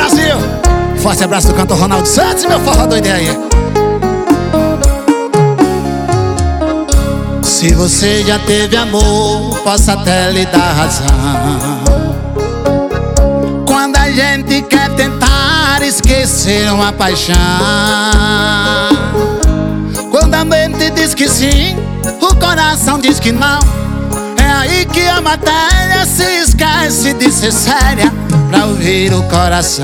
Brasil! Forte abraço do cantor Ronaldo Santos e meu forró doido aí. Se você já teve amor, posso até lhe dar razão. Quando a gente quer tentar esquecer uma paixão, quando a mente diz que sim, o coração diz que não, é aí que a matéria se esquece de ser séria pra ouvir o coração.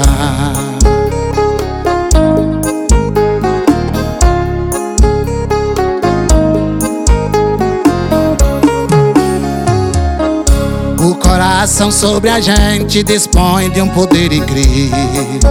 O coração sobre a gente dispõe de um poder incrível.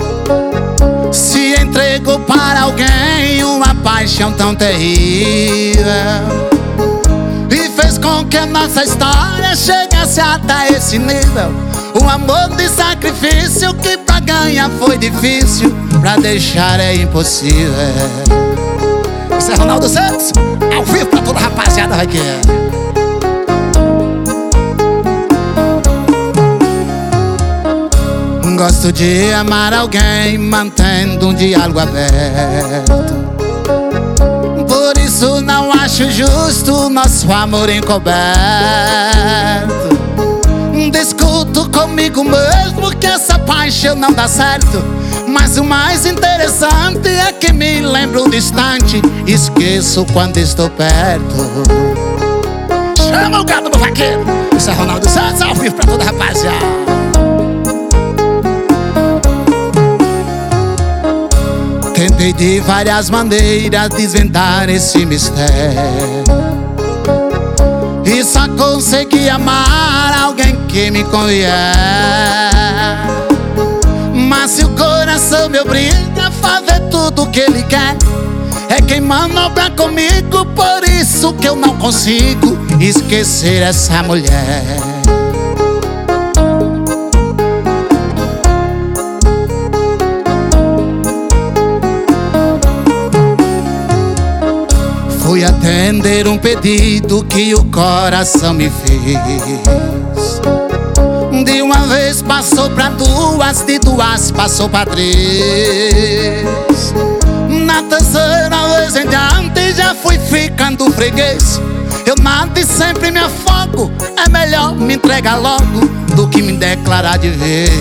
Se entregou para alguém uma paixão tão terrível e fez com que a nossa história chegasse até esse nível. Um amor de sacrifício que pra ganhar foi difícil, pra deixar é impossível. Isso é Ronaldo Santos, ao vivo pra toda a rapaziada vai que é. Gosto de amar alguém mantendo um diálogo aberto. Por isso não acho justo nosso amor encoberto. Discuto comigo mesmo que essa paixão não dá certo, mas o mais interessante é que me lembro distante, esqueço quando estou perto. Chama o gato do vaqueiro. Isso é Ronaldo Santos, ao vivo pra toda a rapaziada. Tentei de várias maneiras desvendar esse mistério e só consegui amar alguém que me conhece. Mas se o coração me obriga a fazer tudo o que ele quer, é quem manobra comigo, por isso que eu não consigo esquecer essa mulher. Fui atender um pedido que o coração me fez. De uma vez passou pra duas, de duas passou pra três. Na terceira vez em diante já fui ficando freguês. Eu nado e sempre me afogo, é melhor me entregar logo do que me declarar de vez.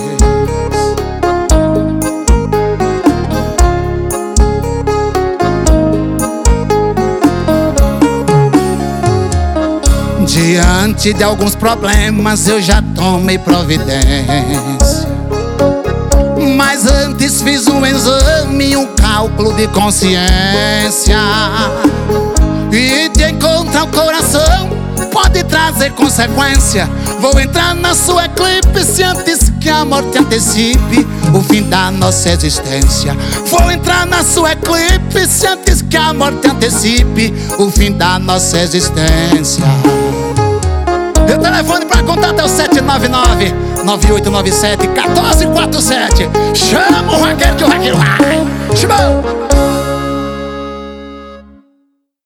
Diante de alguns problemas eu já tomei providência, mas antes fiz um exame, um cálculo de consciência. E de encontrar o coração pode trazer consequência. Vou entrar na sua eclipse antes que a morte antecipe o fim da nossa existência. Vou entrar na sua eclipse antes que a morte antecipe o fim da nossa existência. Meu telefone pra contato é o 799-9897-1447. Chama o vaqueiro que o vaqueiro vai. Chama!